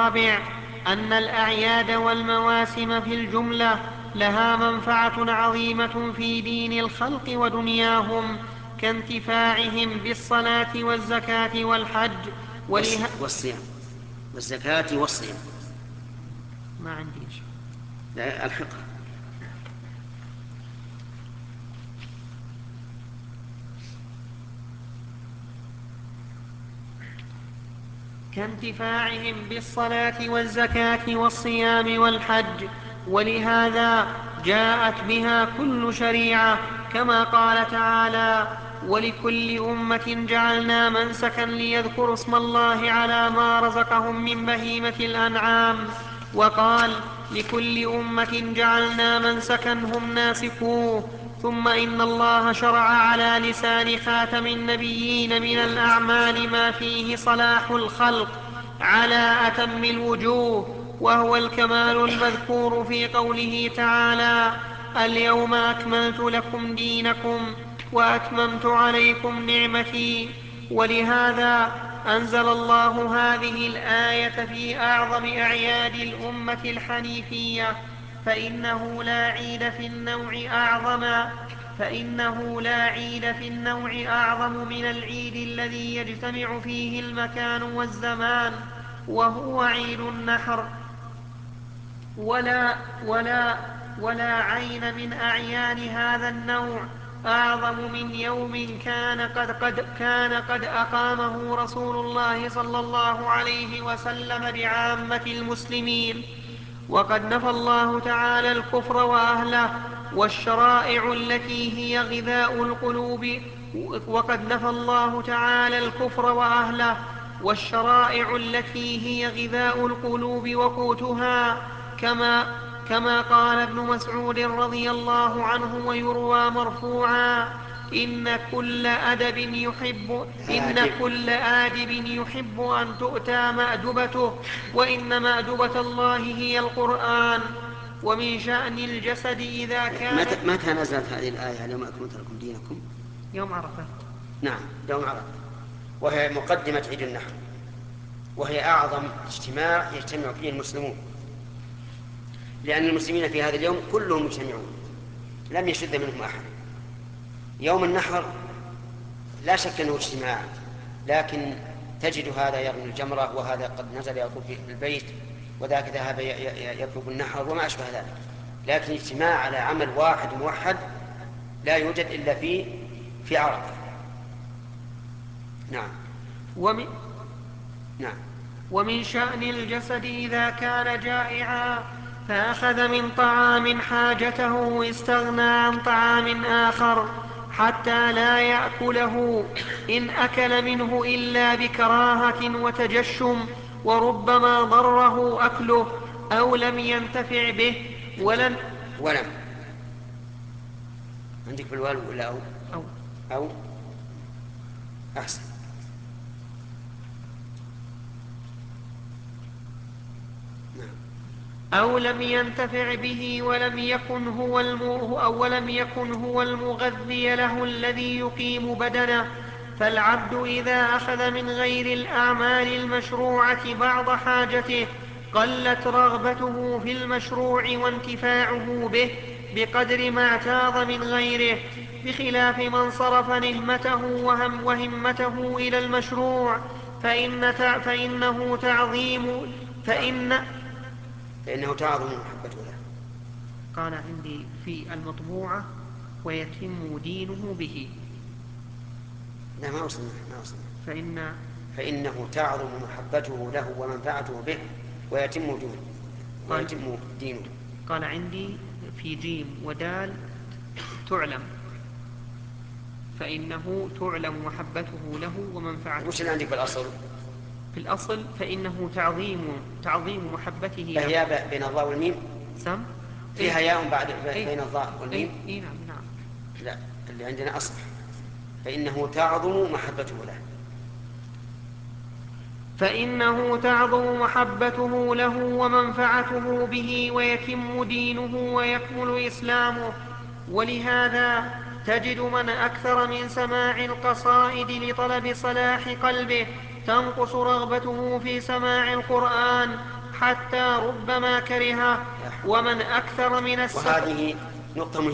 الرابع أن الأعياد والمواسم في الجملة لها منفعة عظيمة في دين الخلق ودنياهم، كانتفاعهم بالصلاة والزكاة والحج والصيام، والزكاة والصيام. ما عندي شيء. لا، الحقها. كانتفاعهم بالصلاة والزكاة والصيام والحج، ولهذا جاءت بها كل شريعة، كما قال تعالى: ولكل أمة جعلنا منسكا ليذكروا اسم الله على ما رزقهم من بهيمة الأنعام. وقال: لكل أمة جعلنا منسكا هم ناسكوه. ثم إن الله شرع على لسان خاتم النبيين من الأعمال ما فيه صلاح الخلق على أتم الوجوه، وهو الكمال المذكور في قوله تعالى: اليوم أكملت لكم دينكم وأتممت عليكم نعمتي. ولهذا أنزل الله هذه الآية في أعظم أعياد الأمة الحنيفية، فإنه لا عيد في النوع أعظم من العيد الذي يجتمع فيه المكان والزمان، وهو عيد النحر. ولا, ولا, ولا عين من أعيان هذا النوع أعظم من يوم كان قد أقامه رسول الله صلى الله عليه وسلم بعامة المسلمين. وقد نفى الله تعالى الكفر وأهله والشرائع التي هي غذاء القلوب وقد نفى الله تعالى الكفر وأهله والشرائع التي هي غذاء القلوب وقوتها، كما قال ابن مسعود رضي الله عنه ويروى مرفوعا: إن كل آدب يحب أن تؤتى مأدبته، وإن مأدبة الله هي القرآن. ومن شأن الجسد إذا كان... متى نزلت هذه الآية اليوم أكملت لكم دينكم؟ يوم عرفة. نعم، يوم عرفة، وهي مقدمة عيد النحر، وهي أعظم اجتماع يجتمع فيه المسلمون، لأن المسلمين في هذا اليوم كلهم مجتمعون، لم يشد منهم أحد. يوم النحر لا شك أنه اجتماع، لكن تجد هذا يرمي الجمرة، وهذا قد نزل يطوف في البيت، وذاك ذهب يطلب النحر وما أشبه ذلك. لكن اجتماع على عمل واحد موحد لا يوجد إلا في عرفة. نعم. نعم. ومن شأن الجسد إذا كان جائعا فأخذ من طعام حاجته استغنى عن طعام آخر حتى لا يأكله، إن أكل منه إلا بكراهة وتجشم، وربما ضره أكله أو لم ينتفع به ولم عندك بالوالو ولا أو أحسن. أو لم ينتفع به ولم يكن هو المغذي له الذي يقيم بدنه. فالعبد إذا أخذ من غير الأعمال المشروعة بعض حاجته قلت رغبته في المشروع وانتفاعه به بقدر ما اعتاض من غيره، بخلاف من صرف نهمته وهمته إلى المشروع فإنه تعظم محبته له. قال عندي في المطبوعة: ويتم دينه به. لا، ما وصلنا. فإنه تعظم محبته له ومنفعته به ويتم دينه. قال عندي في جيم ودال تعلم، فإنه تعلم محبته له ومنفعته. وش اللي عندك بالأصل؟ في الأصل فإنه تعظيم محبته له. فهي بين الضاء والميم. فيها ياء بعد بين الضاء والميم. نعم. لا، اللي عندنا أصل فإنه تعظم محبته له. فإنه تعظم محبته له ومنفعته به ويتم دينه ويكمل إسلامه. ولهذا تجد من أكثر من سماع القصائد لطلب صلاح قلبه تنقص رغبته في سماع القرآن حتى ربما كرهه. ومن أكثر من وهذه نقطة